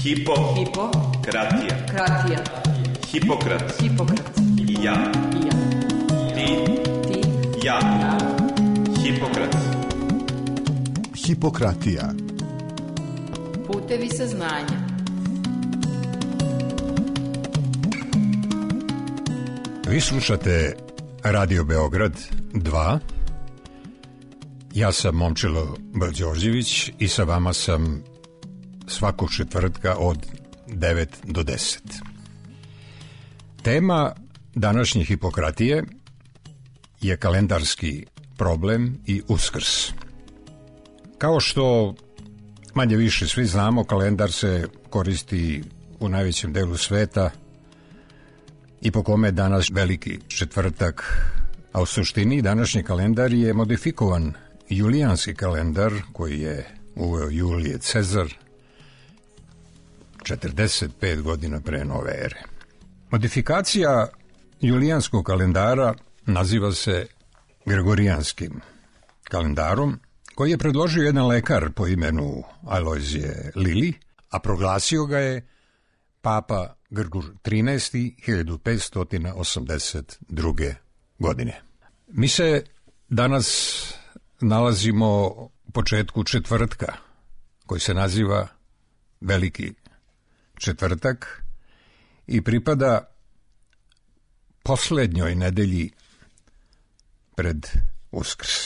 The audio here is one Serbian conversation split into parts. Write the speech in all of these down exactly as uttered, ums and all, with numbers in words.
Hipo. Hipo. Kratija. Kratija. Hipokrat. Hipokrat. I ja. I ja. Ti. Ti. Ja. Ja. Hipokrat. Hipokratija. Putevi saznanja. Vi slušate Radio Beograd dva. Ja sam Momčilo Đorđević i sa vama sam svakog četvrtka od devet do deset. Tema današnje Hipokratije je kalendarski problem i Uskrs. Kao što manje više svi znamo, kalendar se koristi u najvećem delu sveta i po kome je danas veliki četvrtak, a u suštini današnji kalendar je modifikovan julijanski kalendar koji je uveo Julije Cezar četrdeset pet godina pre nove ere. Modifikacija julijanskog kalendara naziva se Gregorijanskim kalendarom, koji je predložio jedan lekar po imenu Alojzije Lili, a proglasio ga je Papa Grgur trinaesti hiljadu petsto osamdeset druge. godine. Mi se danas nalazimo u početku četvrtka, koji se naziva Veliki četvrtak i pripada poslednjoj nedelji pred Uskrs.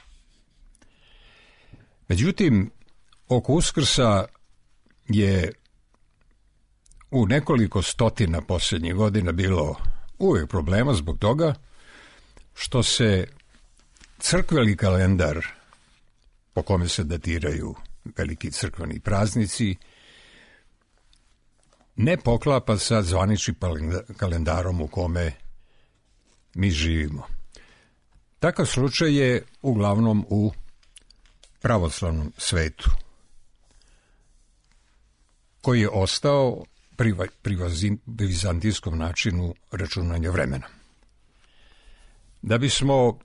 Međutim, oko Uskrsa je u nekoliko stotina posljednjih godina bilo uvijek problema zbog toga što se crkveni kalendar, po kome se datiraju veliki crkveni praznici, ne poklapa sa zvaničnim kalendarom u kome mi živimo. Takav slučaj je uglavnom u pravoslavnom svetu, koji je ostao pri, pri vizantijskom načinu računanja vremena. Da bismo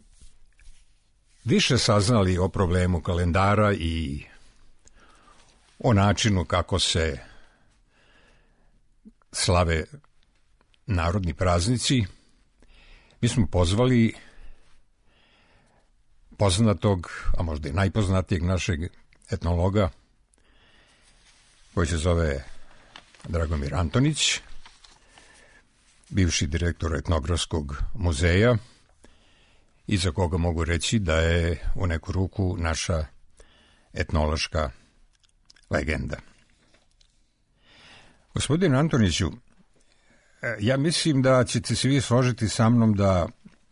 više saznali o problemu kalendara i o načinu kako se slave narodni praznici, mi smo pozvali poznatog, a možda i najpoznatijeg našeg etnologa, koji se zove Dragomir Antonić, bivši direktor Etnografskog muzeja, i za koga mogu reći da je u neku ruku naša etnološka legenda. Gospodine Antoniću, ja mislim da ćete se vi složiti sa mnom da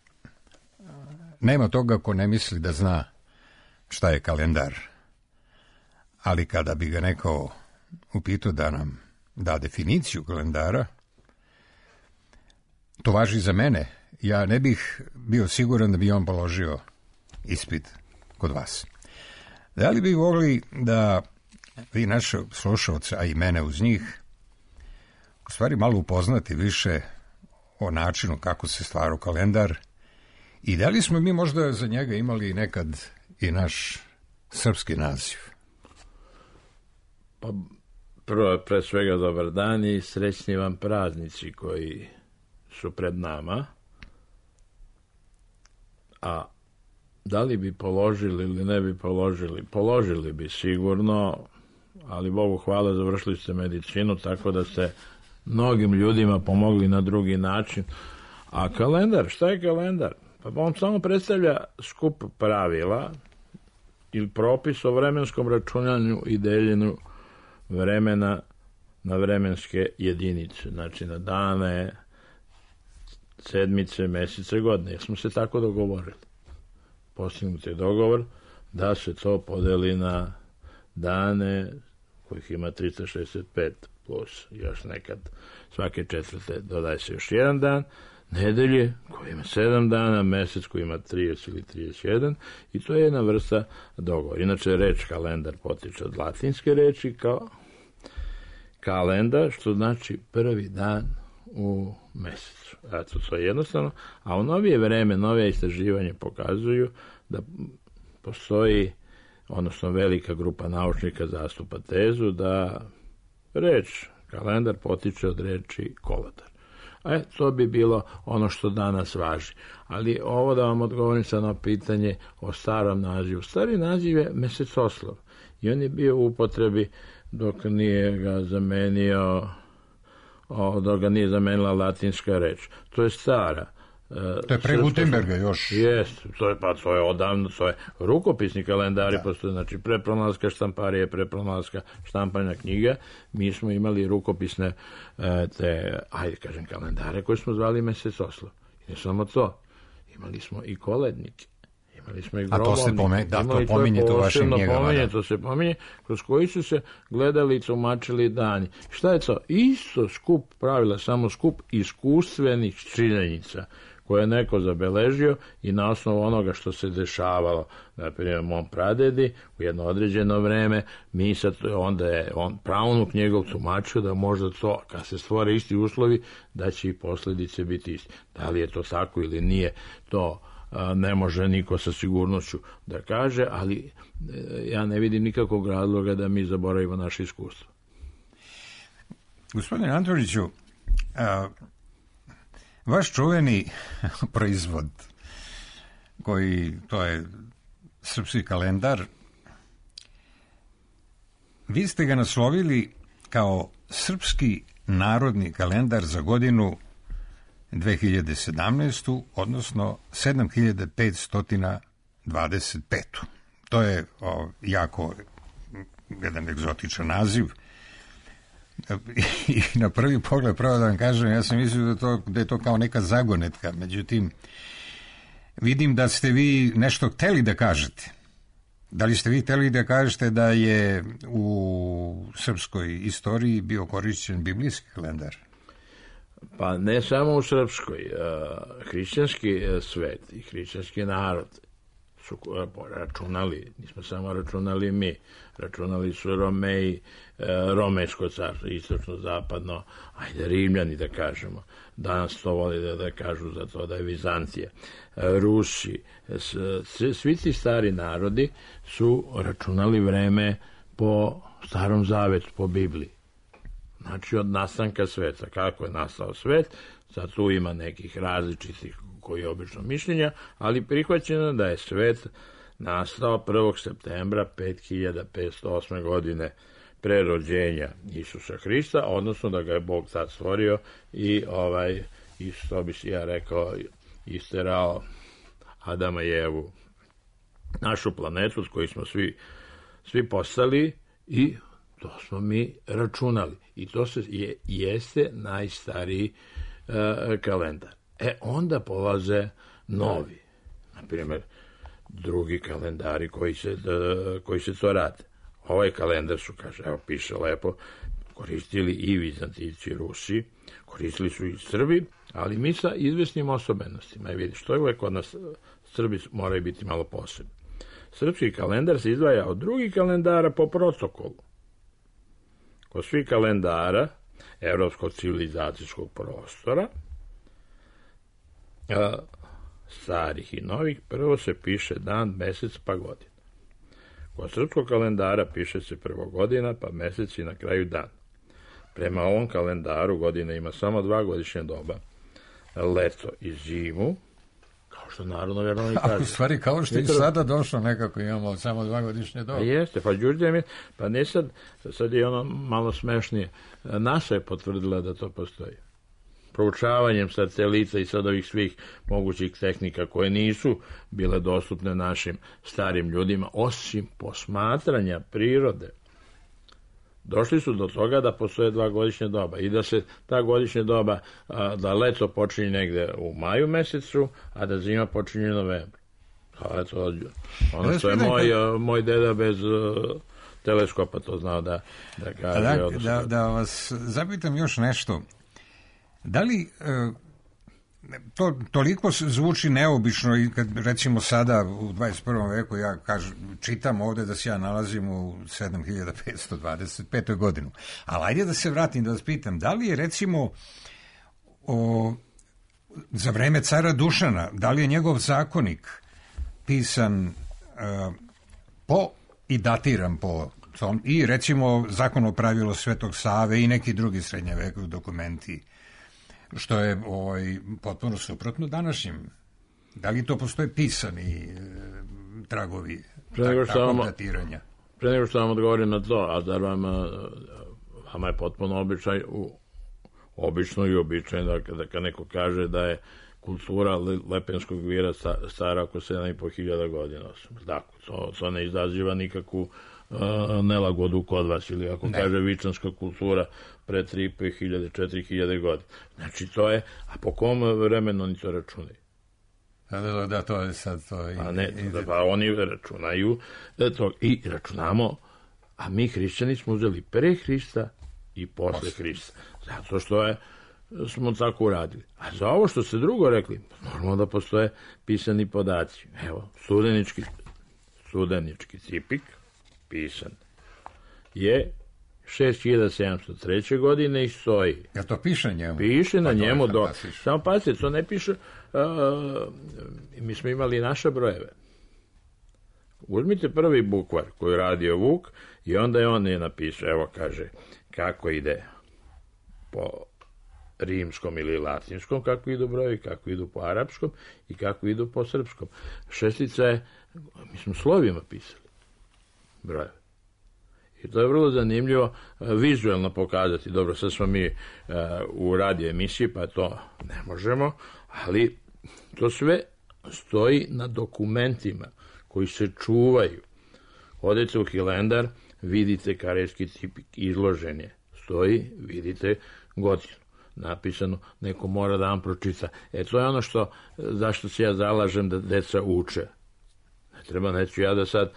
nema toga ko ne misli da zna šta je kalendar, ali kada bi ga neko upitao da nam da definiciju kalendara, to važi za mene. Ja ne bih bio siguran da bi on položio ispit kod vas. Da li bi mogli da vi naše slušalce, a i mene uz njih, u stvari malo upoznati više o načinu kako se stvara kalendar i da li smo mi možda za njega imali nekad i naš srpski naziv? Pa prvo, pre svega dobar dan i srećni vam praznici koji su pred nama. A da li bi položili ili ne bi položili? Položili bi sigurno, ali Bogu hvala, završili ste medicinu, tako da ste mnogim ljudima pomogli na drugi način. A kalendar, šta je kalendar? Pa on samo predstavlja skup pravila ili propis o vremenskom računanju i deljenju vremena na vremenske jedinice, znači na dane, sedmice, mesece, godine. Jer smo se tako dogovorili. Postignut je dogovor da se to podeli na dane kojih ima tristo šezdeset pet plus još nekad svake četvrte dodaje se još jedan dan, nedelje koji ima sedam dana, mesec koji ima trideset ili trideset jedan, i to je jedna vrsta dogovora. Inače, reč kalendar potiče od latinske reči kao kalenda, što znači prvi dan u mesecu. Eto, to je jednostavno. A u novije vreme, novije istraživanje pokazuju da postoji, odnosno velika grupa naučnika zastupa tezu da Reč kalendar potiče od reči kolotar. E, to bi bilo ono što danas važi. Ali ovo da vam odgovorim sad na pitanje o starom nazivu. Stari naziv je mesecoslov i on je bio u upotrebi dok nije ga zamenio, o, dok ga nije zamenila latinska reč. To je stara. To je pre Gutenberga još. Jest, to je, pa to je odavno, to je rukopisni kalendari, da. Postoje, znači pre pronalaska štamparije, pre pronalaska štampanja knjiga, mi smo imali rukopisne te, ajde kažem, kalendare koje smo zvali mesecoslov. I ne samo to, imali smo i kolednike. Imali smo i grobovnike. A to se pomenje, da, to pominje to vašim knjigama. Pominje, to se pominje, kroz koji su se gledali i tumačili dani. Šta je to? Isto skup pravila, samo skup iskustvenih činjenica koje je neko zabeležio i na osnovu onoga što se dešavalo, na primjer, mom pradedi u jedno određeno vreme, mi sad, onda je on pravnuk njegov tumačio da možda to, kad se stvore isti uslovi, da će i posljedice biti isti. Da li je to tako ili nije, to a, ne može niko sa sigurnošću da kaže, ali e, ja ne vidim nikakvog razloga da mi zaboravimo naše iskustvo. Gospodine Antoniću, a, vaš čuveni proizvod, koji, to je srpski kalendar, vi ste ga naslovili kao srpski narodni kalendar za godinu dve hiljade sedamnaestu, odnosno sedam hiljada petsto dvadeset pet. To je o, jako jedan egzotičan naziv. I na prvi pogled, pravo da vam kažem, ja sam mislio da, to, da je to kao neka zagonetka, međutim, vidim da ste vi nešto hteli da kažete. Da li ste vi hteli da kažete da je u srpskoj istoriji bio korišćen biblijski kalendar? Pa ne samo u srpskoj. Hrišćanski svet i hrišćanski narod su računali, nismo samo računali mi, računali su Romeji, Romejsko carstvo, istočno, zapadno, ajde Rimljani da kažemo, danas to voli da, da kažu za to da je Vizantija, Rusi, svi ti stari narodi su računali vreme po Starom Zavetu, po Bibliji. Znači od nastanka sveta, kako je nastao svet, sad tu ima nekih različitih koji je obično mišljenja, ali prihvaćeno da je svet nastao prvog septembra pet hiljada petsto osme godine pre rođenja Isusa Hrista, odnosno da ga je Bog tad stvorio i ovaj, isto bi si ja rekao, isterao Adama i Evu, našu planetu od koju smo svi, svi postali i to smo mi računali. I to se je, jeste najstariji uh, kalendar. E, onda polaze novi. Naprimjer, drugi kalendari koji se, da, koji se to rade. Ovaj kalendar su, kaže, evo piše lepo, koristili i Vizantijci i Rusi, koristili su i Srbi, ali mi sa izvesnim osobenostima. I vidiš, to je uvek kod nas, Srbi moraju biti malo posebni. Srpski kalendar se izdvaja od drugih kalendara po protokolu. Kod svih kalendara evropskog civilizacijskog prostora, a, starih i novih, prvo se piše dan, mesec pa godina. Kod srpskog kalendara piše se prvo godina, pa mesec i na kraju dan. Prema ovom kalendaru godina ima samo dva godišnje doba, leto i zimu, kao što narodno vjerno i kaže. A u stvari kao što i sada došlo nekako imamo samo dva godišnje doba. Jeste, pa Đurđe mi, pa ne sad, sad je ono malo smešnije. NASA je potvrdila da to postoji. Proučavanjem satelita i sad ovih svih mogućih tehnika koje nisu bile dostupne našim starim ljudima, osim posmatranja prirode, došli su do toga da postoje dva godišnje doba i da se ta godišnje doba, a, da leto počinje negde u maju mesecu, a da zima počinje u novembru. A eto, ono što je moj, moj deda bez uh, teleskopa to znao da, da kaže. Da, da, da vas zapitam još nešto. Da li uh, to toliko zvuči neobično i kad recimo sada u dvadeset prvom veku ja kažem, čitam ovde da se ja nalazim u sedam hiljada petsto dvadeset petoj godinu. Ali ajde da se vratim da vas pitam, da li je recimo o, za vreme cara Dušana, da li je njegov zakonik pisan uh, po i datiran po I recimo zakon o pravilo Svetog Save i neki drugi srednjevekovni dokumenti, što je ovaj, potpuno suprotno današnjim. Da li to postoje pisani e, tragovi tak, takvog datiranja? Pre nego što vam odgovorim na to, a da vam, vama je potpuno običaj, u, obično i običaj da kada kad neko kaže da je kultura Lepenskog vira stara oko sedam i po hiljada godina. Tako, to, to ne izaziva nikakvu uh, nelagodu kod vas, ili ako ne. Kaže vičanska kultura pre tri i po hiljade, četiri hiljade godina. Znači to je, a po kom vremenu oni to računaju? Da, da, da, to je sad to. A ne, da, pa oni računaju da to, i računamo, a mi hrišćani smo uzeli pre Hrista i posle, posle. Hrista. Zato što je smo tako uradili. A za ovo što ste drugo rekli, normalno da postoje pisani podaci. Evo, studenički, studenički cipik, pisan, je šest hiljada sedamsto treće. godine i stoji. Ja to piše njemu? Piše na pa njemu. Do, samo pazite, to ne piše. Uh, mi smo imali naše brojeve. Uzmite prvi bukvar koji radio Vuk i onda je on je napisao, evo kaže, kako ide po rimskom ili latinskom, kako idu brojevi, kako idu po arapskom i kako idu po srpskom. Šestica je, mi smo slovima pisali brojeve. I to je vrlo zanimljivo vizualno pokazati. Dobro, sad smo mi uh, u radio emisiji, pa to ne možemo, ali to sve stoji na dokumentima koji se čuvaju. Odete u Hilandar, vidite karejski cipik, izložen je. Stoji, vidite godinu. Napisano, neko mora da vam pročita. E, to je ono što, zašto se ja zalažem da deca uče. Ne treba, neću ja da sad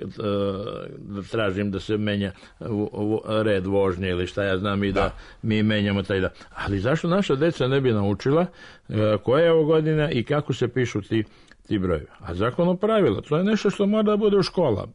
da tražim da se menja red vožnje ili šta ja znam i da, da mi menjamo taj da. Ali zašto naša deca ne bi naučila koja je ovo godina i kako se pišu ti, ti brojevi? A zakono pravila, to je nešto što mora da bude u školama.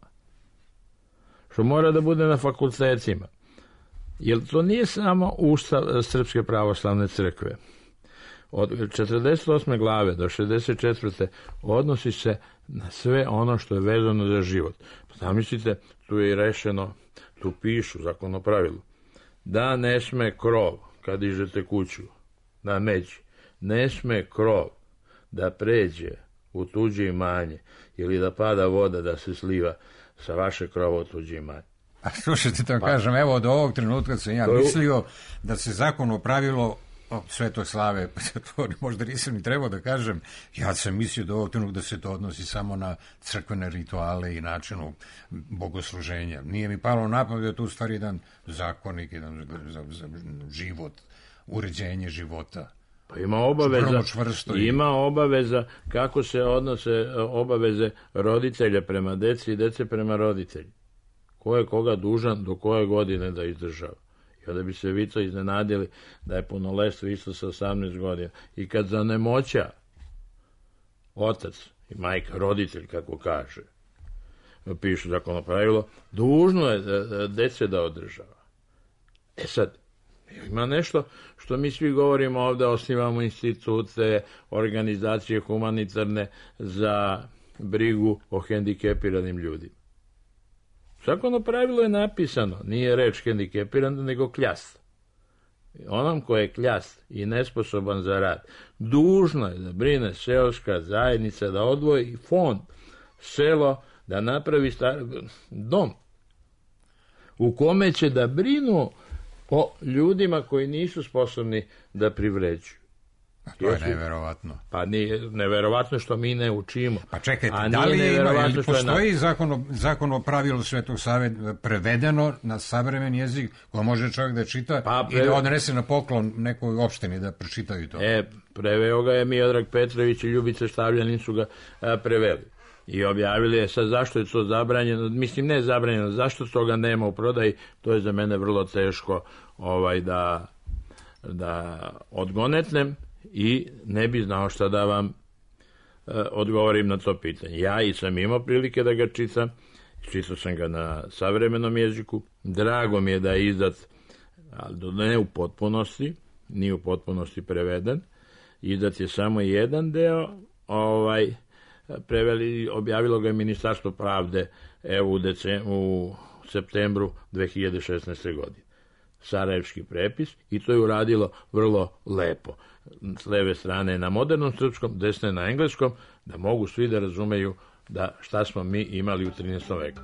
Što mora da bude na fakultetima. Jer to nije samo Ustav Srpske pravoslavne crkve. Od četrdeset osme glave do šezdeset četvrte odnosi se na sve ono što je vezano za život. Zamislite, tu je i rešeno, tu pišu zakon o pravilu, da ne sme krov, kad dižete kuću, na međi, ne sme krov da pređe u tuđe imanje ili da pada voda da se sliva sa vaše krova u tuđe imanje. A slušajte, to pa, kažem, evo od ovog trenutka sam ja mislio da se zakon o pravilo Svetog Slave, to možda nisam ni trebao da kažem, ja sam mislio do ovog trenutka da se to odnosi samo na crkvene rituale i načinu bogosluženja. Nije mi palo na pamet da je to u stvari jedan zakonik, jedan za, za život, uređenje života. Pa ima obaveza, ima obaveza kako se odnose obaveze roditelja prema deci i dece prema roditelji. Ko je koga dužan do koje godine da izdržava. I onda bi se vi to iznenadili da je punoletstvo isto sa osamnaest godina. I kad zanemoća otac i majka, roditelj, kako kaže, pišu zakon o pravilo, dužno je dece da održava. E sad, ima nešto što mi svi govorimo ovde, osnivamo institute, organizacije humanitarne za brigu o hendikepiranim ljudima. Zakon o pravilu je napisano, nije reč hendikepiran, nego kljast. Onom ko je kljast i nesposoban za rad, dužno je da brine seoska zajednica, da odvoji fond, selo, da napravi star... dom u kome će da brinu o ljudima koji nisu sposobni da privređuju. A to je neverovatno. Pa nije neverovatno što mi ne učimo. Pa čekajte, da li ima, postoji na... zakon, o, zakon o pravilu Svetog Save prevedeno na savremen jezik ko može čovjek da čita pa, pre... i da odnese na poklon nekoj opštini da pročitaju to? E, preveo ga je Miodrag Petrović i Ljubica Štavljanin su ga a, preveli. I objavili je sad zašto je to zabranjeno, mislim ne zabranjeno, zašto toga nema u prodaji, to je za mene vrlo teško ovaj, da, da odgonetnem. I ne bi znao šta da vam e, odgovorim na to pitanje. Ja i sam imao prilike da ga čitam, čitao sam ga na savremenom jeziku, drago mi je da je izdat, ali ne u potpunosti, nije u potpunosti preveden, izdat je samo jedan deo, ovaj, preveli, objavilo ga je Ministarstvo pravde evo u, decem, u septembru dve hiljade šesnaeste. godine. Sarajevski prepis i to je uradilo vrlo lepo. S leve strane na modernom srpskom, desne na engleskom, da mogu svi da razumeju da šta smo mi imali u trinaestom veku.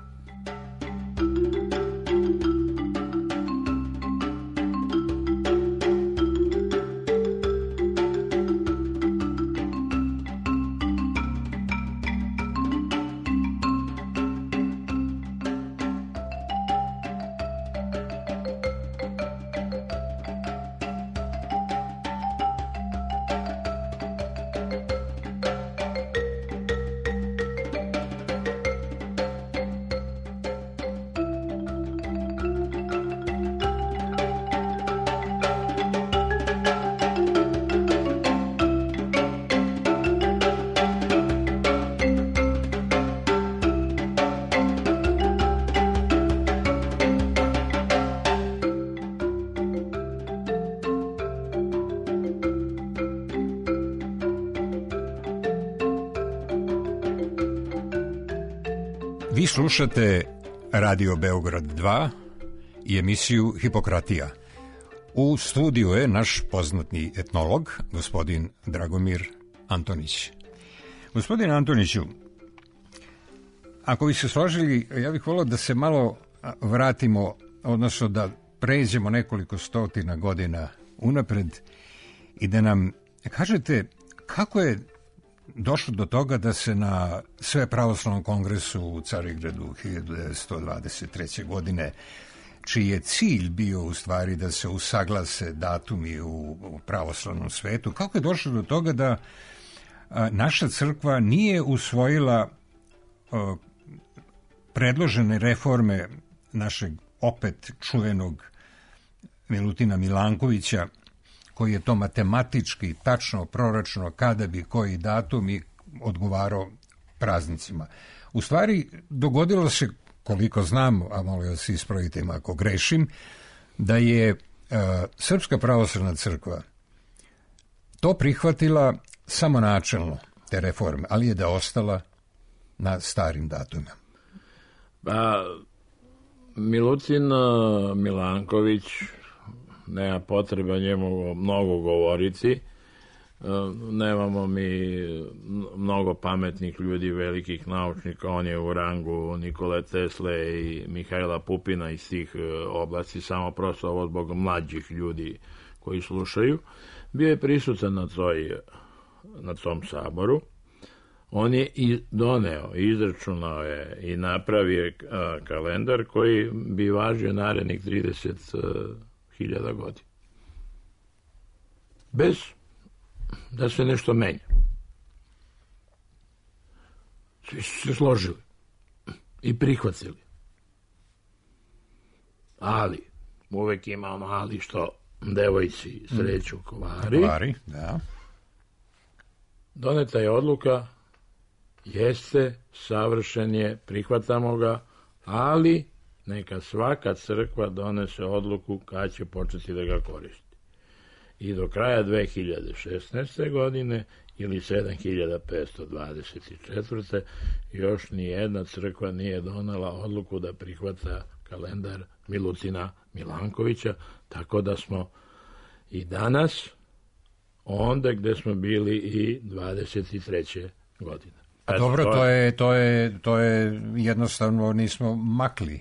Vi slušate Radio Beograd dva i emisiju Hipokratija. U studiju je naš poznatni etnolog, gospodin Dragomir Antonić. Gospodin Antoniću, ako bi se složili, ja bih volio da se malo vratimo, odnosno da pređemo nekoliko stotina godina unapred i da nam kažete kako je došlo do toga da se na Svepravoslavnom kongresu u Carigradu hiljadu devetsto dvadeset treće. godine, čiji je cilj bio u stvari da se usaglase datumi u pravoslavnom svetu, kako je došlo do toga da a, naša crkva nije usvojila a, predložene reforme našeg opet čuvenog Milutina Milankovića, koji je to matematički tačno proračunao kada bi koji datum i odgovarao praznicima. U stvari, dogodilo se, koliko znam, a molim vas ispravite me ako grešim, da je uh, Srpska pravoslavna crkva to prihvatila samo načelno, te reforme, ali je da ostala na starim datumima. Pa, Milutin Milanković, nema potreba njemu mnogo govoriti, nemamo mi mnogo pametnih ljudi, velikih naučnika, on je u rangu Nikole Tesle i Mihajla Pupina iz tih oblasti, samo prosto ovo zbog mlađih ljudi koji slušaju. Bio je prisutan na, toj, na tom saboru. On je i doneo, izračunao je i napravio kalendar koji bi važio narednih trideset hiljada godina. Bez da se nešto menja. Svi su se složili i prihvatili. Ali, uvek ima ono ali što devojci sreću kovari. Kovari, da. Doneta je odluka, jeste, savršen je, prihvatamo ga, ali neka svaka crkva donese odluku kad će početi da ga koristi. I do kraja dve hiljade šesnaeste. godine ili sedam hiljada petsto dvadeset četvrte. još ni jedna crkva nije donela odluku da prihvata kalendar Milutina Milankovića, tako da smo i danas onda gde smo bili i dvadeset treće. godine. A dobro, to je, to je, to je jednostavno nismo makli.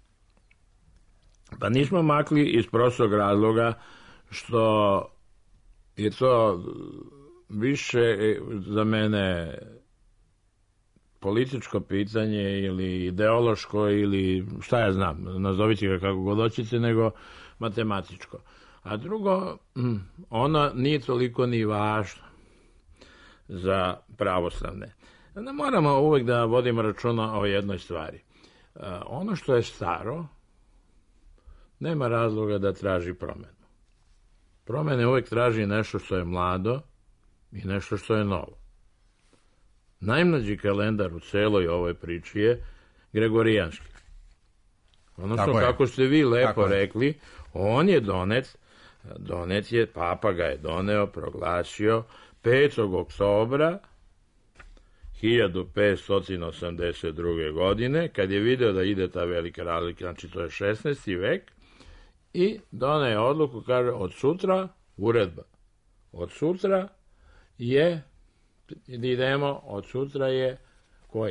Pa nismo makli iz prostog razloga što je to više za mene političko pitanje ili ideološko ili šta ja znam, nazovite ga kako god hoćete, nego matematičko. A drugo, ono nije toliko ni važno za pravoslavne. Ne moramo uvek da vodimo računa o jednoj stvari. Ono što je staro, nema razloga da traži promenu. Promene uvek traži nešto što je mlado i nešto što je novo. Najmlađi kalendar u celoj ovoj priči je Gregorijanski. Odnosno, kako ste vi lepo Tako rekli, je. on je donet, donet je, Papa ga je doneo, proglasio petog oktobra hiljadu petsto osamdeset druge. godine, kad je video da ide ta velika razlika, znači to je šesnaesti vek, i donaje odluku, kaže, od sutra, uredba, od sutra je, idemo, od sutra je, koji?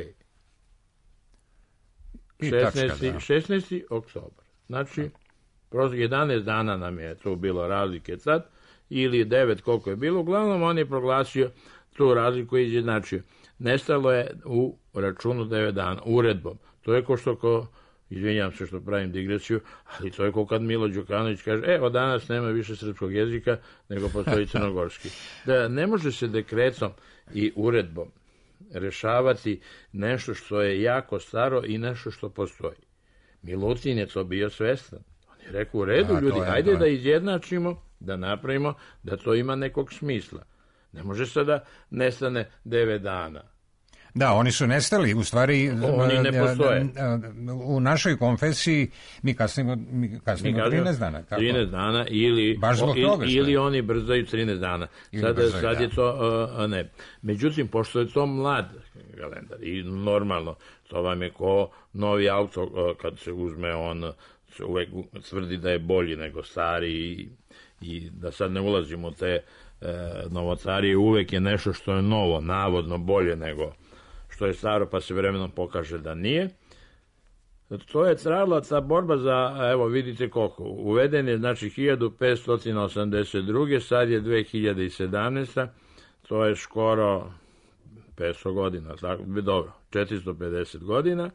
šesnaesti oktobar. Znači, prosto jedanaest dana nam je tu bilo razlike sad, ili devet koliko je bilo, uglavnom on je proglasio tu razliku i izjednačio. Nestalo je u računu devet dana, uredbom. To je ko što, ko, izvinjam se što pravim digresiju, ali to je ko kad Milo Đukanović kaže, evo danas nema više srpskog jezika, nego postoji crnogorski. Da ne može se dekretom i uredbom rešavati nešto što je jako staro i nešto što postoji. Milutin je to bio svestan. On je rekao, u redu, da, ljudi, je, ajde da izjednačimo, da napravimo, da to ima nekog smisla. Ne može sada nestane devet dana. Da, oni su nestali, u stvari oni ne postoje. U našoj konfesiji mi kasnimo, mi kasnimo mi trinaest dana. Kako? trinaest dana ili, toga, ili oni brzaju trinaest dana. Sad, brzaju, sad je to uh, ne. Međutim, pošto je to mlad kalendar i normalno, to vam je ko novi auto, uh, kad se uzme, on se uvek tvrdi da je bolji nego stari i, i da sad ne ulazimo u te uh, novotarije, uvek je nešto što je novo, navodno bolje nego što je staro, pa se vremenom pokaže da nije. To je trajala ta borba za, evo vidite koliko, uveden je znači hiljadu petsto osamdeset druge. sad je dve hiljade sedamnaesta. To je skoro petsto godina, tako, dobro, četiristo pedeset godina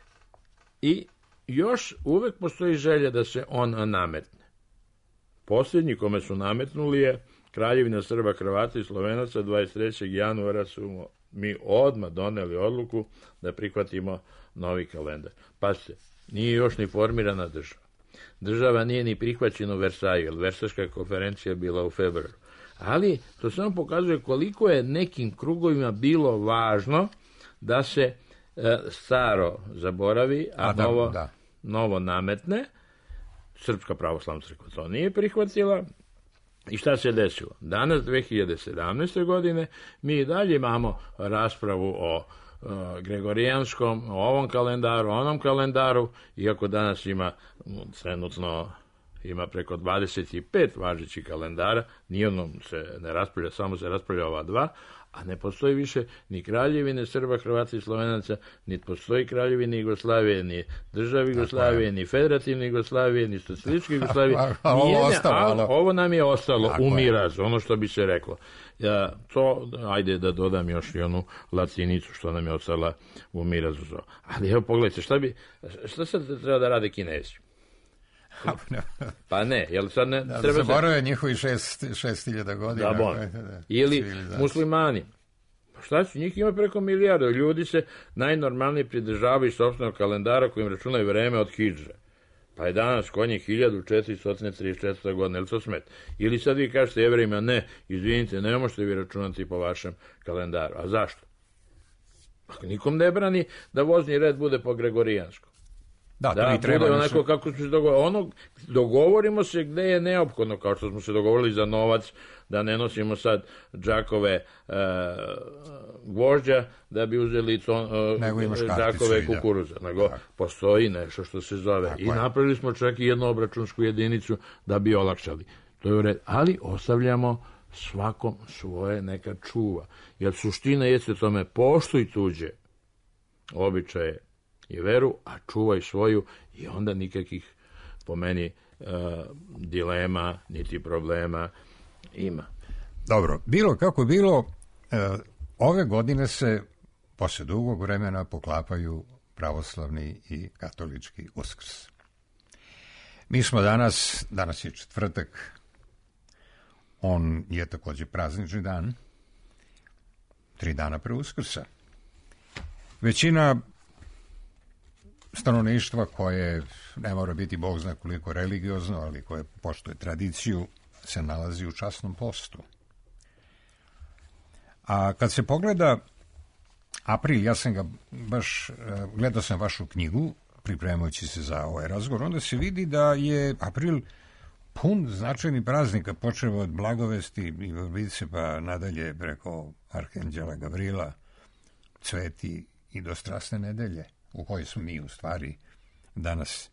i još uvek postoji želja da se on nametne. Posljednji kome su nametnuli je Kraljevina Srba, Hrvata i Slovenaca. dvadeset trećeg januara su mi odmah doneli odluku da prihvatimo novi kalendar. Pazite, nije još ni formirana država. Država nije ni prihvaćena u Versaju, jer Versaška konferencija je bila u februaru. Ali to samo pokazuje koliko je nekim krugovima bilo važno da se e, staro zaboravi, a, a da, novo, da. novo nametne. Srpska pravoslavna crkva to nije prihvatila. I šta se desilo? Danas, dve hiljade sedamnaeste. godine, mi i dalje imamo raspravu o uh, gregorijanskom, o ovom kalendaru, o onom kalendaru, iako danas ima, trenutno ima preko dvadeset pet važećih kalendara, nijednom se ne raspravlja, samo se raspravlja ova dva, a ne postoji više ni Kraljevine Srba, Hrvata i Slovenaca, ni postoji Kraljevine Jugoslavije, ni države Jugoslavije, ni federativne Jugoslavije, ni socijalističke Jugoslavije. ovo, ostalo, ovo nam je ostalo u mirazu, ono što bi se reklo. Ja, to, ajde da dodam još i onu latinicu što nam je ostala u mirazu. Ali evo pogledajte, šta, bi, šta sad treba da rade Kinezi? Pa ne, jel sad ne... Da, treba zaborave se... njihovi šest, šest hiljada godina. Da, bon. Ili muslimani. Šta će, njih ima preko milijarda. Ljudi se najnormalnije pridržavaju sopstvenog kalendara kojim računaju vreme od hidžre. Pa je danas kod njih hiljadu četiristo trideset četvrta. godina, ili to smet? Ili sad vi kažete Jevrejima, ne, izvinite, ne možete vi računati po vašem kalendaru. A zašto? Nikom ne brani da vozni red bude po gregorijanskom. Da, da bude treba onako nešto... kako smo se dogovorili. Ono, dogovorimo se gde je neophodno, kao što smo se dogovorili za novac, da ne nosimo sad džakove e, gvožđa da bi uzeli to, e, džakove kukuruza. Nego tak. Postoji nešto što se zove. Tako I je. Napravili smo čak i jednu obračunsku jedinicu da bi olakšali. To je u redu. Ali ostavljamo svakom svoje neka čuva. Jer suština jeste tome, poštuj tuđe običaje i veru, a čuvaj svoju, i onda nikakvih, po meni, e, dilema niti problema ima. Dobro, bilo kako bilo, e, ove godine se posle dugog vremena poklapaju pravoslavni i katolički Uskrs. Mi smo danas, danas je četvrtak, on je takođe praznični dan, tri dana pre Uskrsa. Većina stanovništva koje ne mora biti bog zna koliko religiozno, ali koje poštuje tradiciju, se nalazi u časnom postu. A kad se pogleda april, ja sam ga baš, gledao sam vašu knjigu pripremajući se za ovaj razgovor, onda se vidi da je april pun značajnih praznika, počeo od Blagovesti i Vrbice pa nadalje preko Arhanđela Gavrila, cveti i do Strasne nedelje, u kojoj smo mi u stvari danas.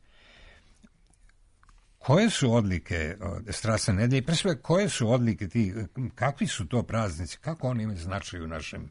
Koje su odlike Strasne nedelje i pre sve koje su odlike ti, kakvi su to praznici, kako oni imaju značaj u našem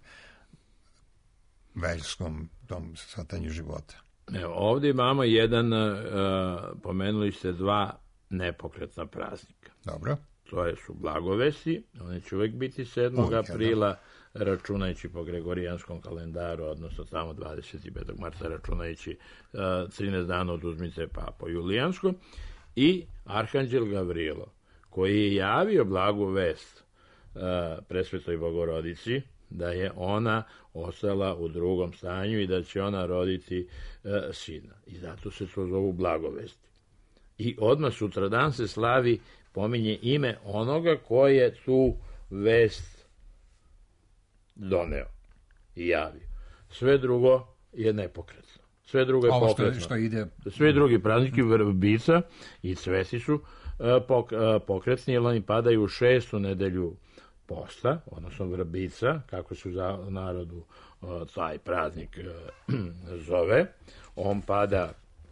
veljskom tom shvatanju života? Evo, ovdje imamo jedan, uh, pomenuli ste dva nepokretna praznika. Dobro. To je su Blagovesti, one će uvijek biti sedmog Uvijek, aprila, računajući po gregorijanskom kalendaru, odnosno tamo dvadeset petog marta, računajući uh, trinaest dana od uzmice, pa po julijanskom, i Arhanđel Gavrilo, koji je javio blagu vest uh, Presvetoj Bogorodici, da je ona ostala u drugom stanju i da će ona roditi uh, sina. I zato se to zovu Blagovesti. I odmah sutradan se slavi, pominje ime onoga koji je tu vest doneo i javio. Sve drugo je nepokretno. Sve drugo je Ovo što, pokretno. što ide... Sve drugi prazniki, vrbica i cveti su uh, pok, uh, pokretni, jer oni padaju u šestu nedelju posta, odnosno vrbica, kako se u narodu uh, taj praznik uh, zove. On pada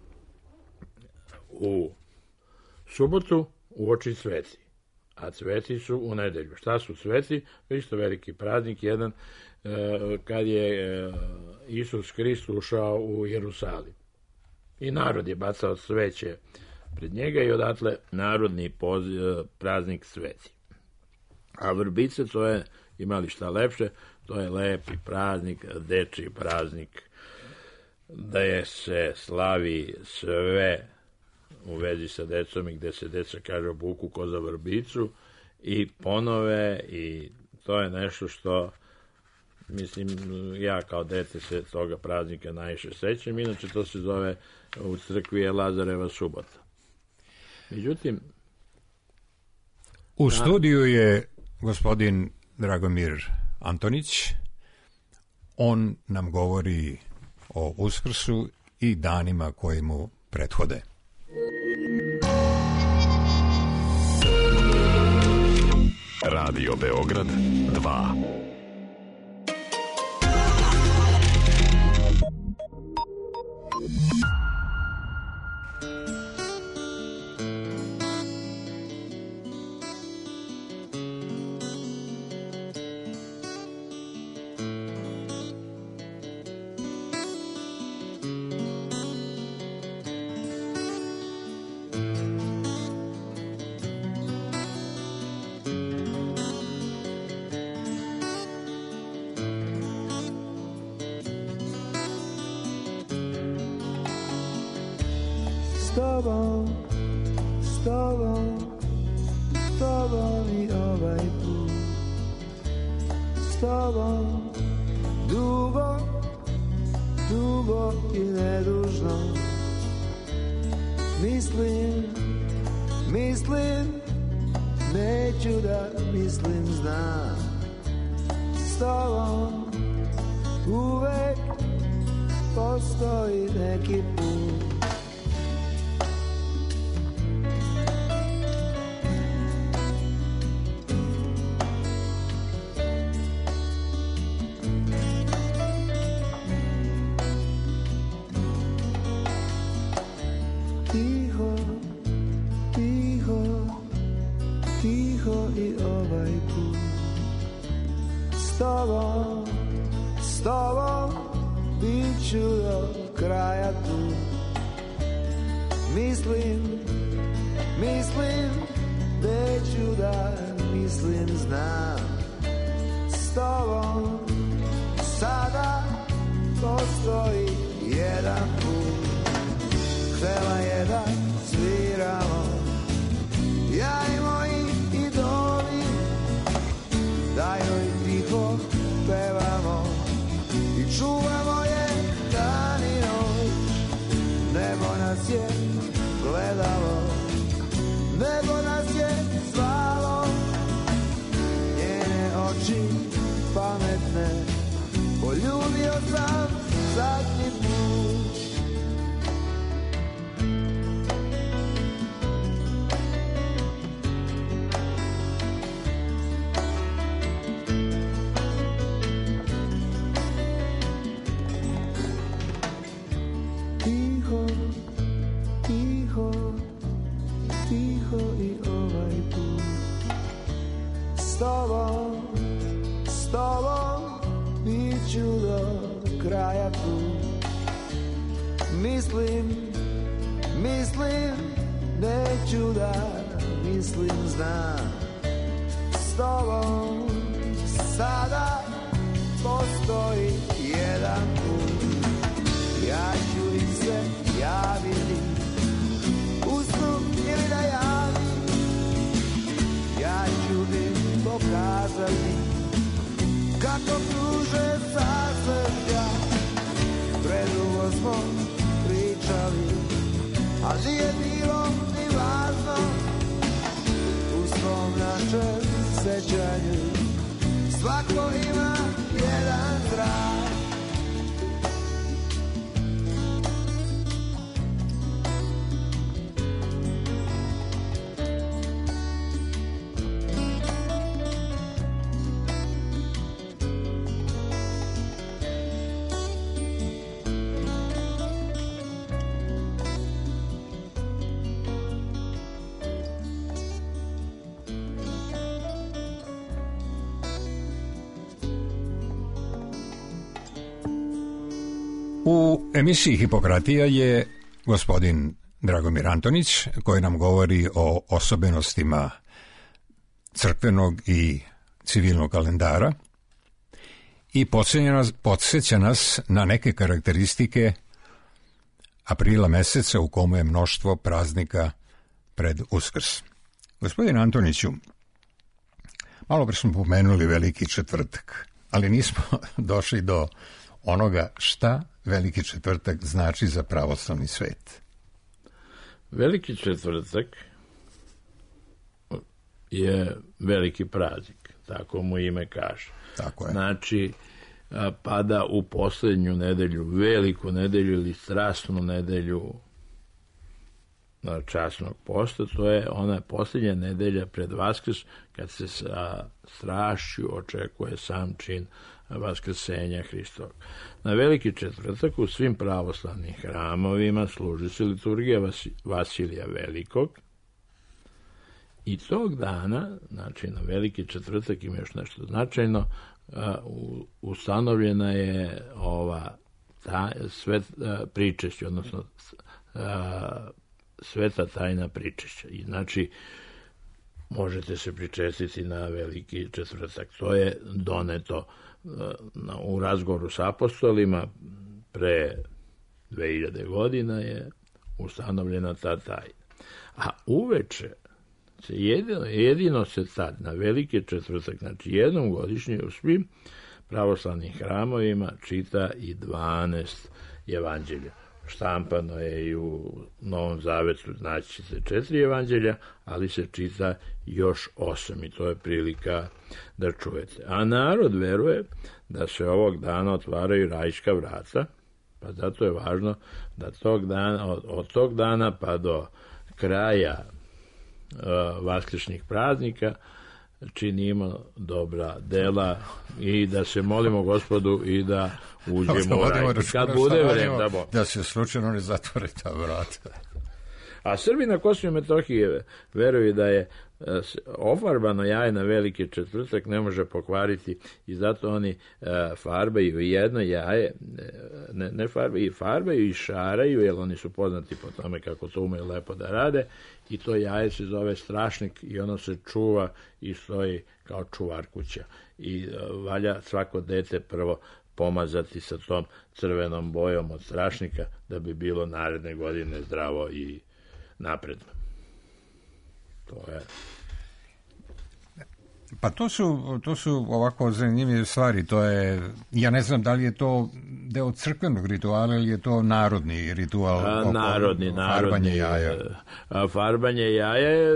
u subotu uoči cveti, a cveti su u nedelju. Šta su cveti? Isto veliki praznik, jedan uh, kad je uh, Isus Krist ušao u Jerusalim. I narod je bacao cveće pred njega i odatle narodni poziv, uh, praznik cveti. A vrbice, to je, imali šta lepše, to je lepi praznik, dečiji praznik, da je se slavi sve u vezi sa decom i gde se deca kaže obuku ko za vrbicu i ponove, i to je nešto što, mislim, ja kao dete se toga praznika najviše sećam, inače to se zove u crkvi je Lazareva subota. Međutim, u studiju je gospodin Dragomir Antonić. On nam govori o Uskrsu i danima koji mu prethode. Radio Beograd dva. S tobom, s tobom, s tobom i ovaj put. S tobom, dugo, dugo i nedužno. Mislim, mislim, neću da mislim, znam. S tobom, uvek postoji neki put. S tobom, s tobom, bit ću do kraja tu. Mislim, mislim, neću da mislim, znam. S tobom, sada postoji jedan put. Htela je da sviramo, ja i moji idoli, da joj tiho pevamo i čuvamo je dan i noć. Nebo nas je gledalo, nebo nas je zvalo, njene oči pametne poljubio sam zadnji put. jajaku. Mislim, mislim, neću da mislim, znam. S tobom sada postoji jedan put. Ja ću li se javiti u snu ili da javim. Ja ću ti pokazati kako kruže sasveta. Predugo smo pričali, a nije bilo ni važno. U svom našem sećanju svako ima jedan zrak. U emisiji Hipokratija je gospodin Dragomir Antonić, koji nam govori o osobenostima crkvenog i civilnog kalendara i podsjeća nas, podsjeća nas na neke karakteristike aprila meseca u kome je mnoštvo praznika pred Uskrs. Gospodin Antoniću, malo pre smo pomenuli Veliki četvrtak, ali nismo došli do onoga šta Veliki četvrtak znači za pravoslavni svet. Veliki četvrtak je veliki praznik, tako mu ime kaže. Tako je. Znači, pada u posljednju nedelju, veliku nedelju ili strasnu nedelju časnog posta, to je ona posljednja nedelja pred Vaskrs, kad se sa strašću očekuje sam čin vaskrsenja Hristovog. Na Veliki četvrtak u svim pravoslavnim hramovima služi se liturgija Vas- Vasilija Velikog i tog dana, znači na Veliki četvrtak ima još nešto značajno, uh, ustanovljena je ova ta, svet, uh, pričešća, odnosno uh, sveta tajna pričešća. I znači možete se pričestiti na Veliki četvrtak. To je doneto u razgovoru s apostolima pre dve hiljade godina je ustanovljena ta tajna. A uveče se jedino, jedino se tad na Veliki četvrtak, znači jednom godišnje u svim pravoslavnim hramovima čita i dvanaest evanđelja. Štampano je i u Novom Zavetu, znači se četiri evanđelja, ali se čita još osam i to je prilika da čujete. A narod veruje da se ovog dana otvaraju rajska vrata, pa zato je važno da tog dana, od, od tog dana pa do kraja uh, vaskršnjih praznika činimo dobra dela i da se molimo Gospodu i da uđemo u raj. Kad bude vreme, da, da se slučajno ne zatvore ta vrata. A Srbi na Kosovu i Metohiji veruju da je ofarbano jaje na Veliki četvrtak ne može pokvariti i zato oni farbaju jedno jaje, ne, ne farbaju, i farbaju i šaraju, jer oni su poznati po tome kako to umeju lepo da rade, i to jaje se zove strašnik i ono se čuva i stoji kao čuvar kuća. I valja svako dete prvo pomazati sa tom crvenom bojom od strašnika da bi bilo naredne godine zdravo i napredno. To je... Pa to su, to su ovako zanimljive stvari. To je, ja ne znam da li je to deo crkvenog rituala ili je to narodni ritual. A, narodni, narodni. Farbanje jaja. A, farbanje jaja je...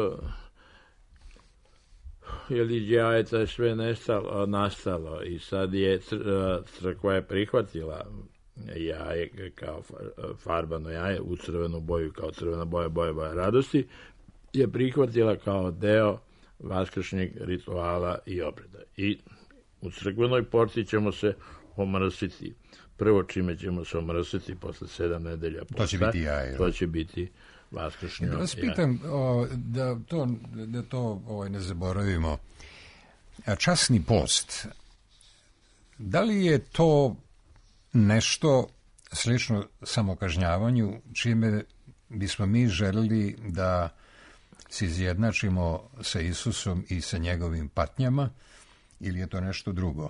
jer iz jajeta je sve nestalo, nastalo i sad je crkva je prihvatila jaje kao farbano jaje u crvenu boju, kao crvena boja, boja, boja radosti, je prihvatila kao deo vaskršnjeg rituala i obreda. I u crkvenoj porti ćemo se omrsiti. Prvo čime ćemo se omrsiti posle sedam nedelja posta. To će biti jaje. To će biti vaskršnjo jaje. Da vas pitam, o, da to, da to ovaj, ne zaboravimo. Časni post, da li je to nešto slično samokažnjavanju, čime bismo mi želeli da se izjednačimo sa Isusom i sa njegovim patnjama, ili je to nešto drugo?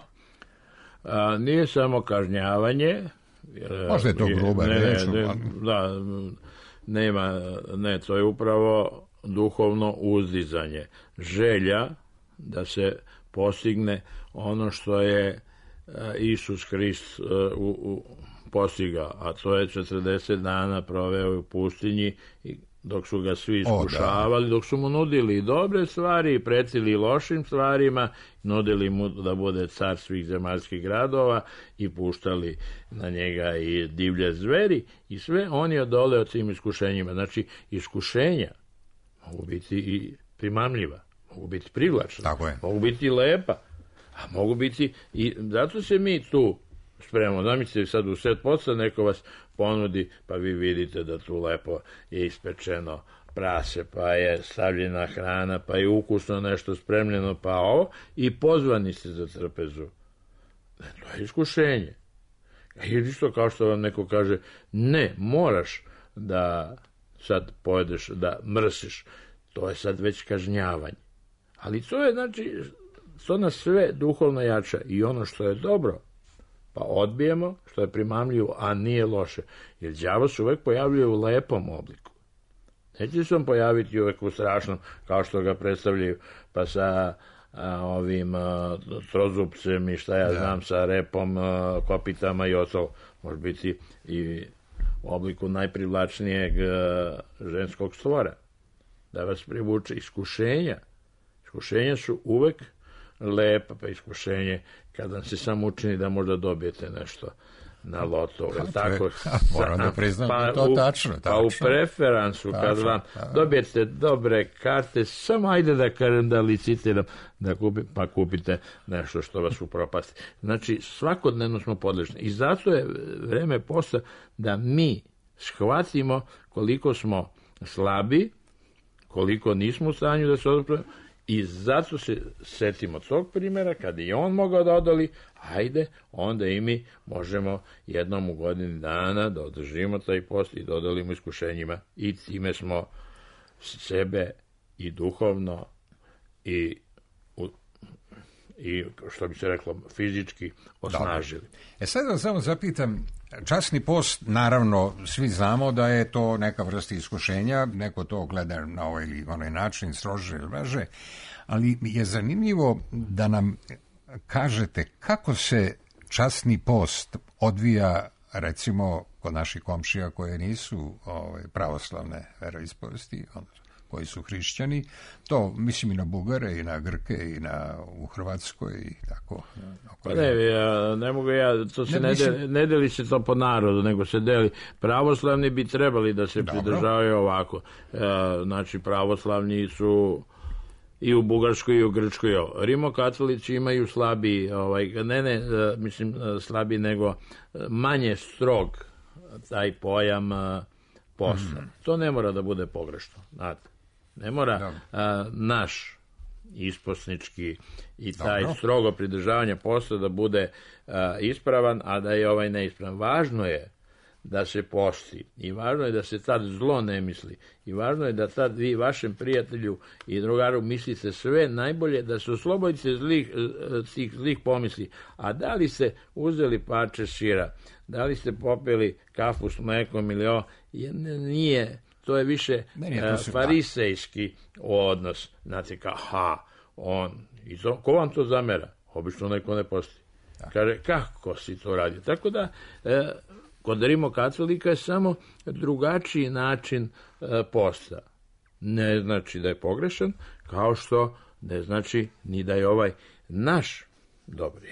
A, nije samo kažnjavanje. Možda je to gruba ne, reč. Ne, ne, da, nema, ne, to je upravo duhovno uzdizanje. Želja da se postigne ono što je Isus Hrist u, u, postigao, a to je četrdeset dana proveo u pustinji i dok su ga svi iskušavali, dok su mu nudili i dobre stvari i pretili lošim stvarima, nudili mu da bude car svih zemaljskih gradova i puštali na njega i divlje zveri i sve, on je odoleo tim iskušenjima. Znači, iskušenja mogu biti i primamljiva, mogu biti privlačna, mogu biti lepa, a mogu biti i zato se mi tu spremamo. Zamislite sad u set posta neko vas ponudi, pa vi vidite da tu lepo je ispečeno prase, pa je stavljena hrana, pa je ukusno nešto spremljeno, pa ovo, i pozvani ste za trpezu. To je iskušenje. Ili isto kao što vam neko kaže, ne, moraš da sad pojedeš, da mrsiš. To je sad već kažnjavanje. Ali to je, znači, to nas sve duhovno jača i ono što je dobro, pa odbijemo, što je primamljivo, a nije loše. Jer đavo se uvek pojavljuje u lepom obliku. Neće se on pojaviti uvek u strašnom, kao što ga predstavljaju, pa sa a, ovim a, trozupcem i šta ja da. znam, sa repom, a, kopitama i ostalo. Može biti i u obliku najprivlačnijeg a, ženskog stvora. Da vas privuče iskušenja. Iskušenja su uvek lepa, pa iskušenje kada vam se samo učini da možda dobijete nešto na loto. Tako, moram da priznam pa, da to u, tačno. Pa u preferansu, kad vam dobijete dobre karte, samo ajde da kažem da licitiram, da kupi, pa kupite nešto što vas upropasti. Znači, svakodnevno smo podležni. I zato je vreme posta da mi shvatimo koliko smo slabi, koliko nismo u stanju da se odpravimo. I zato se setimo tog primjera, kada je on mogao da odoli, ajde, onda i mi možemo jednom u godini dana da održimo taj post i da odolimo iskušenjima i time smo sebe i duhovno i, i što bi se reklo, fizički osnažili. Dobre. E sad da samo zapitam, časni post, naravno, svi znamo da je to neka vrsta iskušenja, neko to gleda na ovaj ili onaj način, strože ili blaže, ali je zanimljivo da nam kažete kako se časni post odvija, recimo, kod naših komšija koje nisu ovaj, pravoslavne veroispovesti, koji su hrišćani, to mislim i na Bugare, i na Grke, i na, u Hrvatskoj, i tako. Pa ne, ja, ne mogu ja, to se ne, ne, mislim... deli, ne deli se to po narodu, nego se deli. Pravoslavni bi trebali da se Dobro. pridržavaju ovako. E, znači, pravoslavni su i u Bugarskoj i u Grčkoj. Rimokatolici imaju slabiji, ovaj, ne, ne, mislim, slabiji, nego manje strog taj pojam posta. Mm. To ne mora da bude pogrešno, znate. Ne mora a, naš isposnički i taj Dobro. strogo pridržavanje posta da bude a, ispravan, a da je ovaj neispravan. Važno je da se posti i važno je da se tad zlo ne misli i važno je da tad vi vašem prijatelju i drugaru mislite sve najbolje, da se oslobodite zlih, tih zlih pomisli. A da li ste uzeli parče sira, da li ste popili kafu s mlekom ili ovo, nije, to je više ne, uh, farisejski odnos. Znate, kao, ha, on, i to, ko vam to zamera? Obično neko ne posti. Kaže, kako si to radio? Tako da, uh, kod rimokatolika je samo drugačiji način uh, posta. Ne znači da je pogrešan, kao što ne znači ni da je ovaj naš dobar.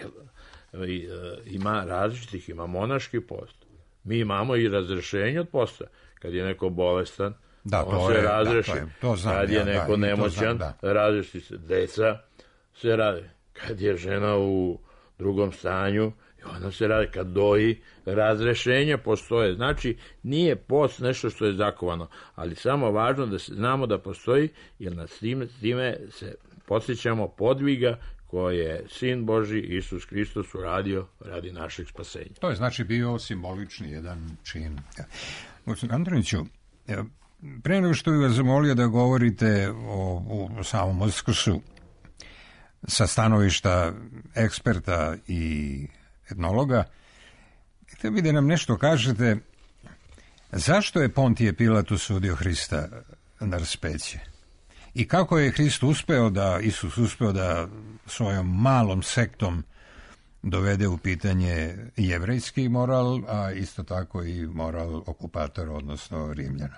I, uh, ima različitih, ima monaški post. Mi imamo i razrešenje od posta. Kad je neko bolestan, da, on to se je, razreši. Da, to je, to znam, kad je ja, neko da, nemoćan, znam, razreši se. Deca se rade. Kad je žena u drugom stanju, ona se radi. Kad doji, razrešenja postoje. Znači, nije post nešto što je zakovano, ali samo važno da se, znamo da postoji, jer nas time, time se podsjećamo podviga koje je Sin Boži Isus Hristos uradio radi našeg spasenja. To je znači bio simbolični jedan čin. Gospodin Antoniću, pre nego što bih vas zamolio da govorite o, o samom Uskrsu sa stanovišta eksperta i etnologa, htio bih da nam nešto kažete zašto je Pontije Pilat osudio Hrista na raspeće i kako je Hrist uspeo da, Isus uspeo da svojom malom sektom dovede u pitanje jevrejski moral, a isto tako i moral okupatora, odnosno Rimljana.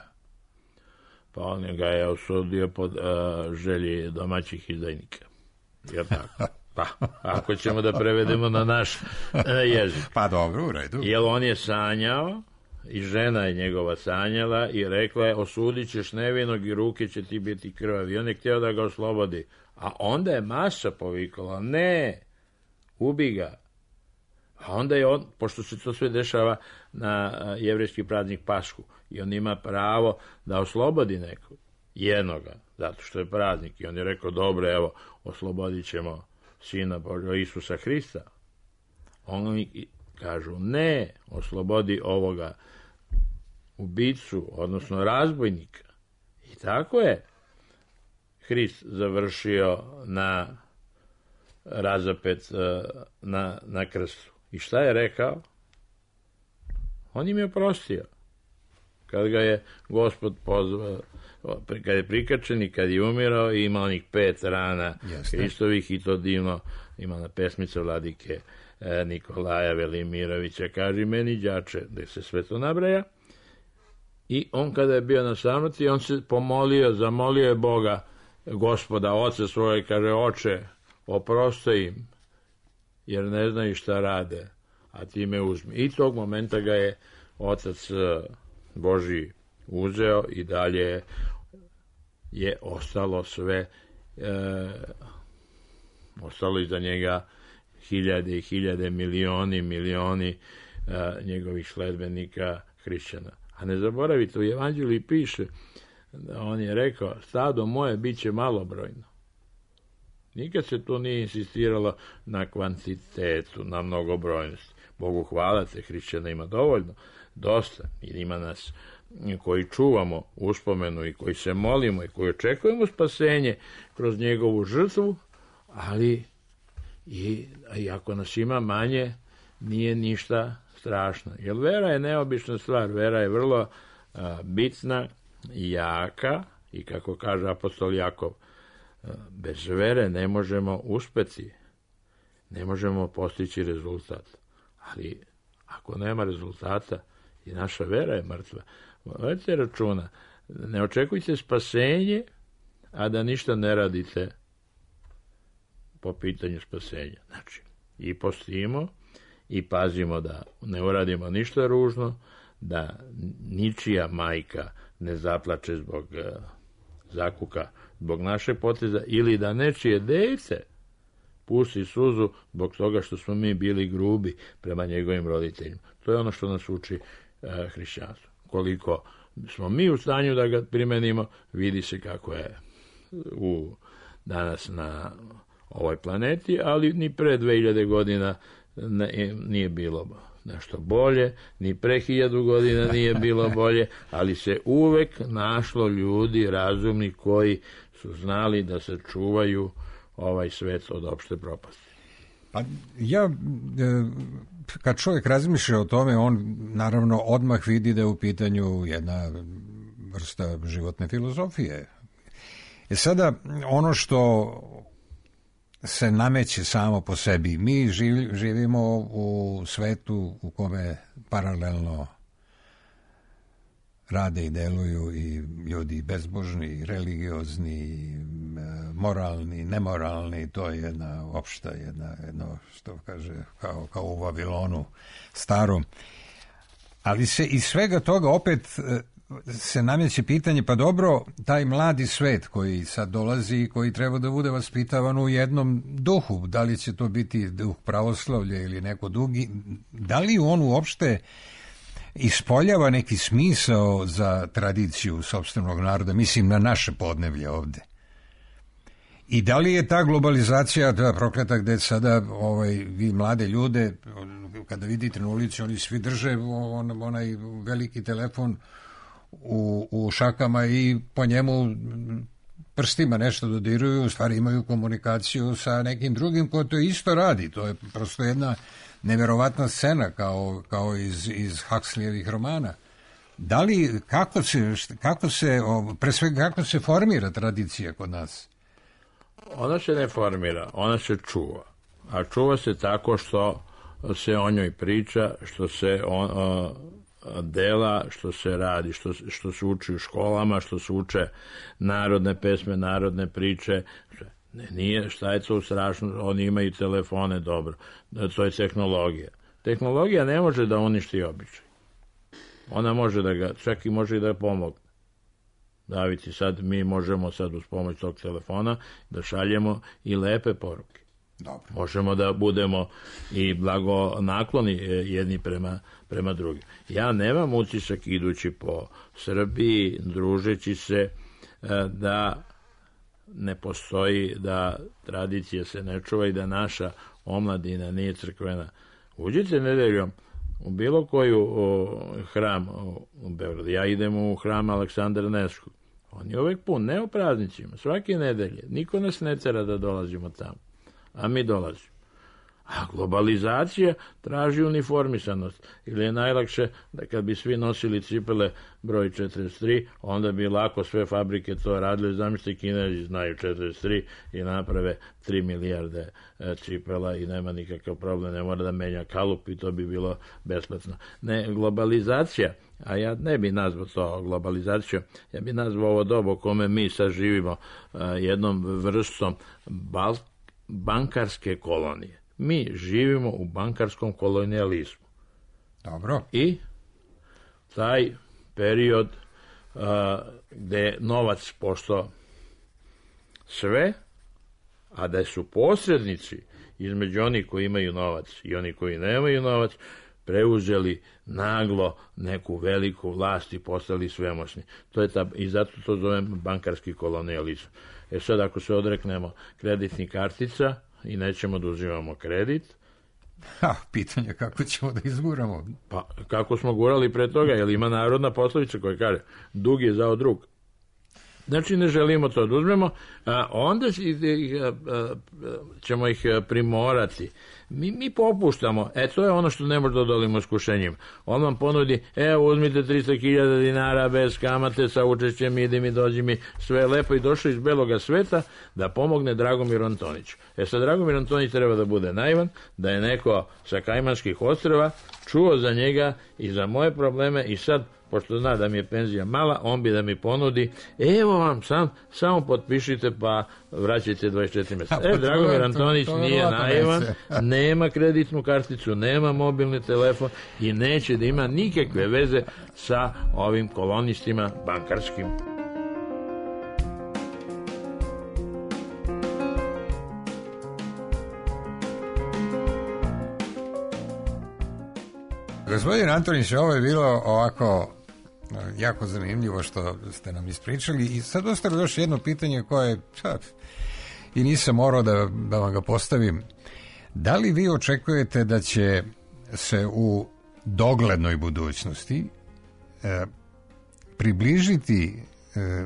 Pa on ga je osudio pod uh, želji domaćih izdajnika. Jer tako? Pa, ako ćemo da prevedemo na naš uh, jezik. Pa dobro, u redu. Jer on je sanjao i žena je njegova sanjala i rekla je osudit ćeš nevinog i ruke će ti biti krvavi. On je htio da ga oslobodi. A onda je masa povikala, ne, ubi ga. A onda je on, pošto se to sve dešava na jevrejski praznik Pashu, i on ima pravo da oslobodi nekog, jednoga, zato što je praznik. I on je rekao, dobro, evo, oslobodit ćemo Sina Božja Isusa Hrista. Oni kažu, ne, oslobodi ovoga ubicu, odnosno razbojnika. I tako je Hrist završio na razapet na, na krstu. I šta je rekao? On im je oprostio. Kad ga je Gospod pozvao, kad je prikačen i kad je umirao, ima onih pet rana Jeste. Hristovih, i to divno ima na pesmice vladike Nikolaja Velimirovića, kaži meni đače, gde se sve to nabraja. I on kada je bio na samrti, on se pomolio, zamolio je Boga, Gospoda, oca svoje, kaže, oče, oprosti im, jer ne znaju šta rade, a ti me uzmi. I tog momenta ga je Otac Božji uzeo i dalje je ostalo sve, e, ostalo iza njega hiljade i hiljade, milioni, milioni e, njegovih sledbenika hrišćana. A ne zaboravite, u Evanđelju piše, da on je rekao, stado moje bit će malobrojno. Nikad se to nije insistiralo na kvantitetu, na mnogobrojnosti. Bogu hvala, te hrišćana ima dovoljno, dosta, jer ima nas koji čuvamo uspomenu i koji se molimo i koji očekujemo spasenje kroz njegovu žrtvu, ali i, i ako nas ima manje, nije ništa strašno. Jer vera je neobična stvar, vera je vrlo a, bitna i jaka, i kako kaže apostol Jakov, a, bez vere ne možemo uspeti, ne možemo postići rezultat. Ali ako nema rezultata, i naša vera je mrtva. Vodite računa, ne očekujte spasenje, a da ništa ne radite po pitanju spasenja. Znači, i postimo, i pazimo da ne uradimo ništa ružno, da ničija majka ne zaplače zbog uh, zakuka, zbog naše poteza, ili da nečije dece pusti suzu zbog toga što smo mi bili grubi prema njegovim roditeljima. To je ono što nas uči uh, hrišćanstvo. Koliko smo mi u stanju da ga primenimo, vidi se kako je u, danas na ovoj planeti, ali ni pre dve hiljade godina ne, nije bilo nešto bolje, ni pre hiljadu godina nije bilo bolje, ali se uvek našlo ljudi razumni koji su znali da se čuvaju ovaj svet od opšte propasti. Pa ja, kad čovjek razmišlja o tome, on naravno odmah vidi da je u pitanju jedna vrsta životne filozofije. E sada, ono što se nameće samo po sebi, mi živimo u svetu u kome paralelno rade i deluju i ljudi bezbožni, religiozni, moralni, nemoralni, to je jedna opšta, jedna, jedno, što kaže, kao, kao u Vavilonu starom. Ali se iz svega toga opet se nameće pitanje, pa dobro, taj mladi svet koji sad dolazi i koji treba da bude vaspitavan u jednom duhu, da li će to biti duh pravoslavlja ili neko drugi, da li on uopšte ispoljava neki smisao za tradiciju sopstvenog naroda, mislim na naše podneblje ovde. I da li je ta globalizacija, ta prokleta gde sada ovaj, vi mlade ljude, kada vidite na ulici, oni svi drže on, onaj veliki telefon u, u šakama i po njemu prstima nešto dodiruju, u stvari imaju komunikaciju sa nekim drugim ko to isto radi. To je prosto jedna neverovatna scena kao, kao iz, iz Huxleyevih romana. Da li, kako se, kako se, pre svega, kako se formira tradicija kod nas? Ona se ne formira, ona se čuva. A čuva se tako što se o njoj priča, što se on, o, dela, što se radi, što, što se uči u školama, što se uče narodne pesme, narodne priče. Ne, nije, šta je to strašno, oni imaju telefone, dobro. To je tehnologija. Tehnologija ne može da uništi običaj. Ona može da ga, čak i može i da pomogne. Daviti, sad mi možemo sad uz pomoć tog telefona da šaljemo i lepe poruke. Dobro. Možemo da budemo i blago nakloni jedni prema, prema drugim. Ja nemam utisak idući po Srbiji, družeći se, da ne postoji, da tradicija se ne čuva i da naša omladina nije crkvena. Uđite nedeljom u bilo koju o, hram o, u Beogradu. Ja idem u hram Aleksandra Nevskog. On je uvek pun, ne o praznicima, svake nedelje. Niko nas ne tera da dolazimo tamo, a mi dolazimo. A globalizacija traži uniformisanost. Ili je najlakše da kad bi svi nosili cipele broj četrdeset tri, onda bi lako sve fabrike to radile. Zamislite, Kinezi znaju četrdeset tri i naprave tri milijarde e, cipela i nema nikakav problem, ne mora da menja kalup i to bi bilo besplatno. Ne, globalizacija, a ja ne bi nazvao to globalizacijom, ja bi nazvao ovo dobo kome mi sad živimo e, jednom vrstom bal, bankarske kolonije. Mi živimo u bankarskom kolonijalizmu. Dobro. I taj period uh, gde je novac postao sve, a da su posrednici između onih koji imaju novac i oni koji nemaju novac preuzeli naglo neku veliku vlast i postali svemoćni. To je ta, i zato to zovem bankarski kolonijalizam. E sad, ako se odreknemo kreditnih kartica i nećemo da uzimamo kredit. Ha, pitanje kako ćemo da izguramo. Pa, kako smo gurali pre toga, jer ima narodna poslovica koja kaže, dug je zao drug. Znači, ne želimo to da uzmemo, a onda ćemo ih primorati. Mi, mi popuštamo, e, to je ono što ne možda odolimo iskušenjima. On vam ponudi, evo, uzmite tristo hiljada dinara bez kamate, sa učešćem, idi mi, dođi mi, sve lepo, i došao iz beloga sveta da pomogne Dragomiru Antoniću. E sad, Dragomir Antonić treba da bude naivan, da je neko sa Kajmanskih ostrva čuo za njega i za moje probleme i sad, pošto zna da mi je penzija mala, on bi da mi ponudi, evo vam, sam, samo potpišite pa vraćajte dvadeset četiri mjeseca. E, Dragomir Antonić nije naivan, nema kreditnu karticu, nema mobilni telefon i neće da ima nikakve veze sa ovim kolonistima bankarskim. Gospodin Antonić, ovo je bilo ovako jako zanimljivo što ste nam ispričali i sad ostalo još jedno pitanje koje sad, i nisam morao da, da vam ga postavim. Da li vi očekujete da će se u doglednoj budućnosti e, približiti e,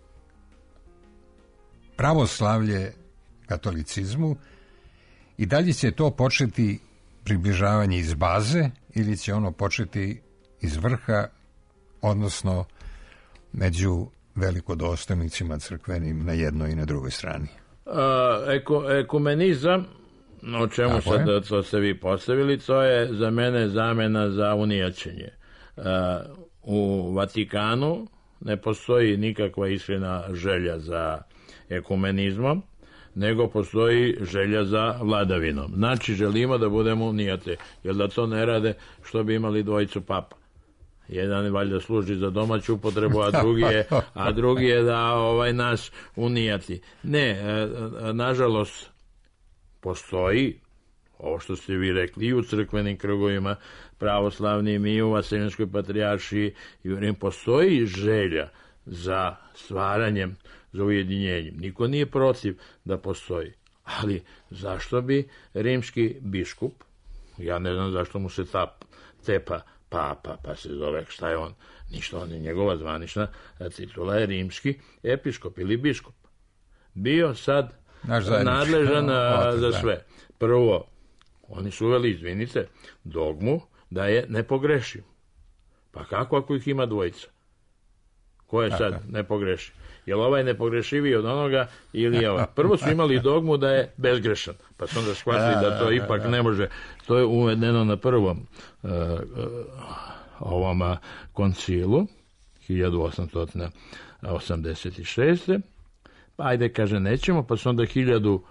pravoslavlje katolicizmu i da li će to početi približavanje iz baze ili će ono početi iz vrha, odnosno među velikodostojnicima crkvenim na jednoj i na drugoj strani? A, eko, ekumenizam, o čemu Tako sad je. to ste vi postavili, to je za mene zamena za unijačenje. A, u Vatikanu ne postoji nikakva iskrena želja za ekumenizmom, nego postoji želja za vladavinom. Znači, želimo da budemo unijate, jer da to ne rade, što bi imali dvojicu papa. Jedan valjda služi za domaću upotrebu, a drugi je, a drugi je da ovaj nas unijati. Ne, nažalost, postoji, ovo što ste vi rekli, i u crkvenim krugovima pravoslavnim, i u Vaseljenskoj patrijaršiji, i u Rim, postoji želja za stvaranjem za ujedinjenjem. Niko nije protiv da postoji. Ali zašto bi rimski biškup, ja ne znam zašto mu se ta cepa papa, pa se zove, šta je on, ništa, on je njegova zvanična titula je rimski episkop ili biškup. Bio sad nadležan a, za sve. Prvo, oni su uveli, izvinite, dogmu da je nepogrešiv. Pa kako ako ih ima dvojica? Ko je sad nepogrešiv? Je li ovaj nepogrešiviji od onoga ili je ovaj? Prvo su imali dogmu da je bezgrešan, pa su onda shvatili da to ipak ne može. To je uvedeno na prvom uh, uh, ovom koncilu hiljadu osamsto osamdeset šeste. Pa ajde, kaže, nećemo, pa su onda hiljadu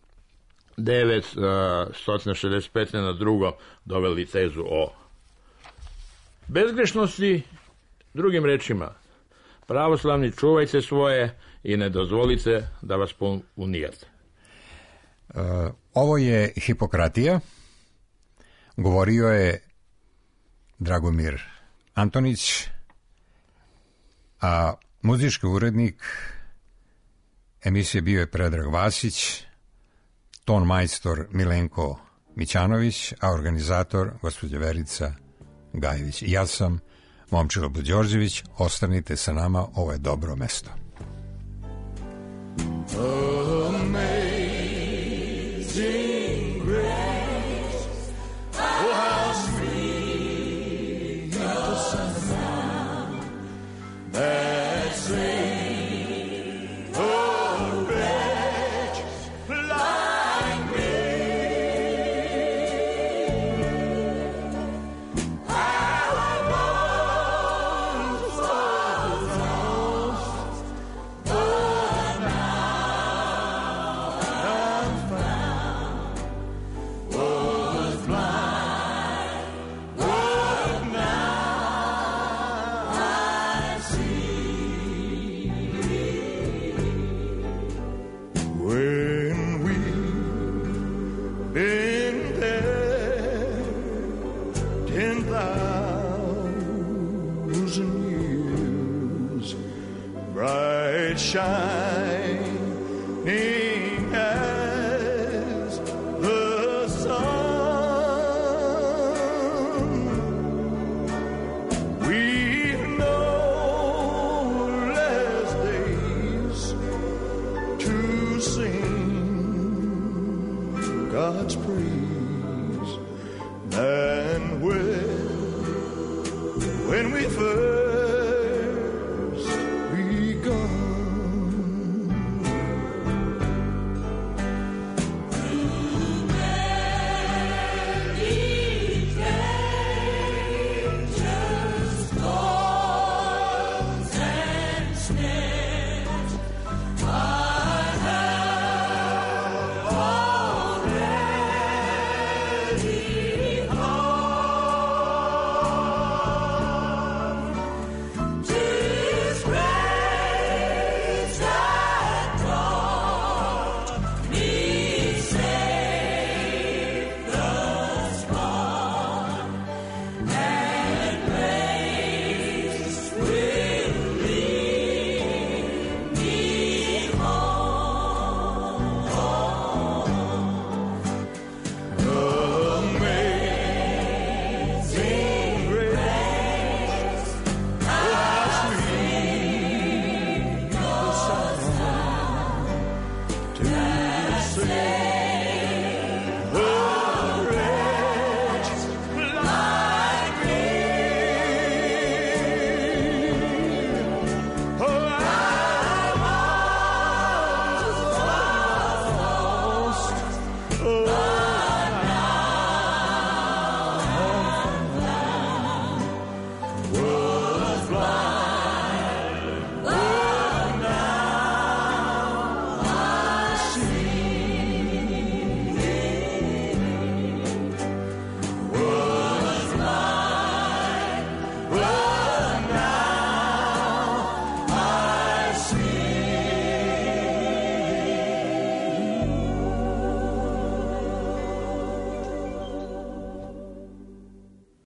devetsto šezdeset pete na drugo doveli tezu o bezgrešnosti. Drugim rečima, pravoslavni, čuvajte svoje i ne dozvolite da vas unijete. Uh, ovo je Hipokratija. Govorio je Dragomir Antonić, a muzički urednik emisije bio je Predrag Vasić, ton majstor Milenko Mićanović, a organizator gospođa Verica Gajević. Ja sam Momčilo Buđorđević, ostanite sa nama, ovo je dobro mesto. Amazing grace, oh how sweet the sound that saved a wretch like me. I once was lost, but now I'm found. Was blind, but now I see. When we've been there ten thousand years, bright shining as the sun, we've no less days to sing God's praise than when, when we first